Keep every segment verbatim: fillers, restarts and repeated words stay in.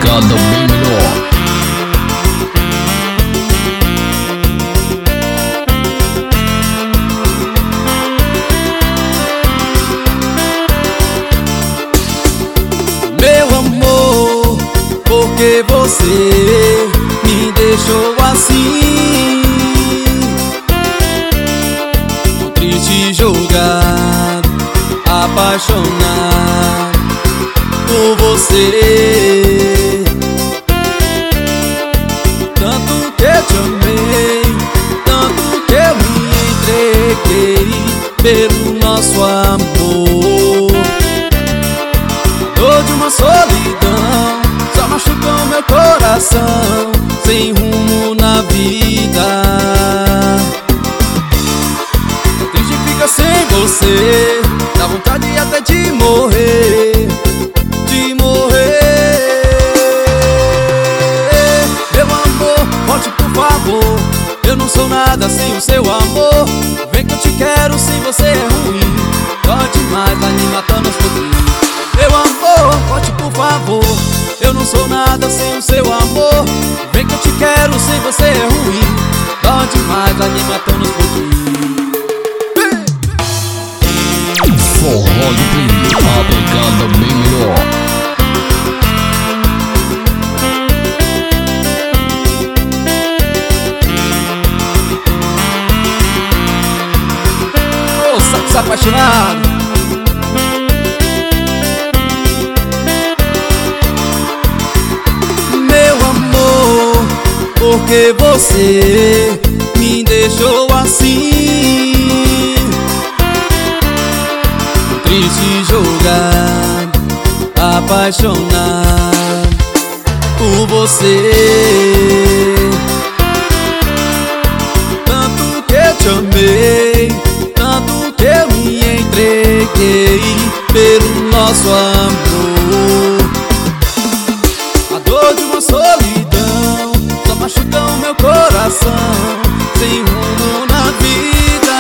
pegada bem melhor. Meu amor, por que você me deixou assim? Tão triste, jogado, apaixonado por você. Tanto que eu te amei, tanto que eu me entreguei pelo nosso amor. Dor de uma solidão só machucou meu coração, sem rumo na vida. Triste fica sem você, dá vontade até de morrer, de morrer. Meu amor, volte por favor, eu não sou nada sem o seu amor. Vem que eu te quero, sem você é ruim, dói demais, vai me matando aos pouquinhos. Meu amor, volte por favor, eu não sou nada sem o seu amor. Vem que eu te quero, sem você é ruim, dói demais, vai me matando aos pouquinhos. Forró de Play, a pegada bem melhor. Ô, sapo apaixonado, porque você me deixou assim, triste, jogado, apaixonado por você. Tanto que eu te amei, tanto que eu me entreguei pelo nosso amor. A dor de uma solidão machucou meu coração, sem rumo na vida.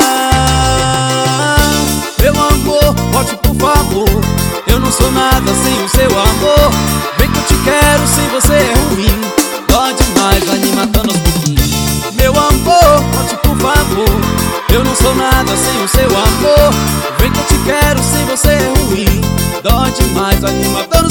Meu amor, volte por favor, eu não sou nada sem o seu amor. Vem que eu te quero, sem você é ruim, dói demais, vai me matando aos pouquinhos. Meu amor, volte por favor, eu não sou nada sem o seu amor. Vem que eu te quero, sem você é ruim, dói demais, vai me matando.